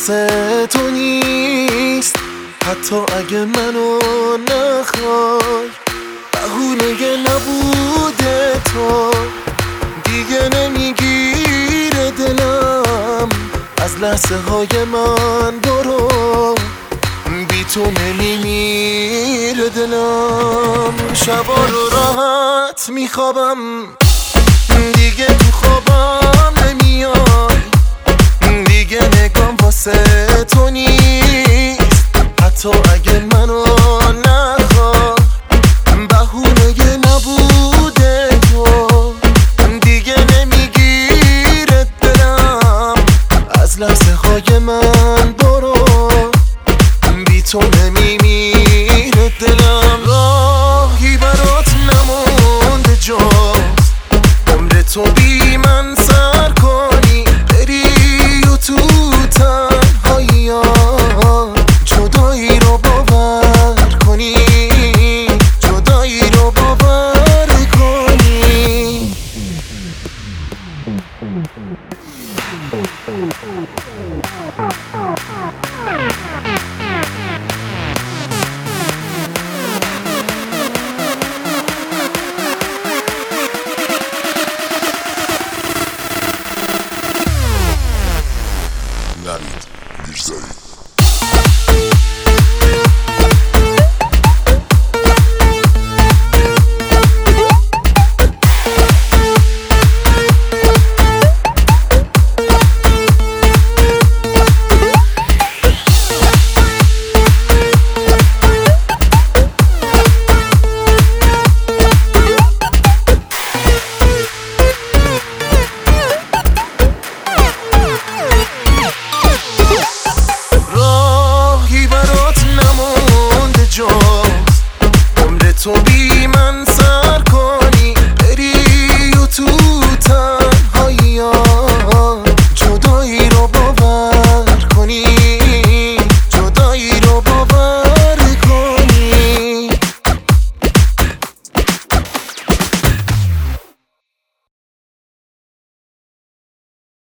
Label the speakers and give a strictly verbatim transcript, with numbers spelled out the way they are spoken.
Speaker 1: واسه تو نیست، حتی اگه منو نخوای. بهونه نبوده تو دیگه نمیگیره دلم، از لحظه های من برو، بی تو نمیمیره دلم. شبا رو راحت میخوابم، دیگه تو خوابم نمیای، دیگه نگام واسه تو نیست، حتی اگه منو نخوای. بهونه نبوده تو دیگه نمیگیره دلم، از لحظه های من برو، بی تو نمیمیره دلم. راهی برات نمونده جز عمر تو بی من سر کنی، بری و تو تنهایی ها جدایی رو باور کنی، جدایی رو باور کنی.
Speaker 2: نوید میرزایی.
Speaker 1: عمر تو بی من سر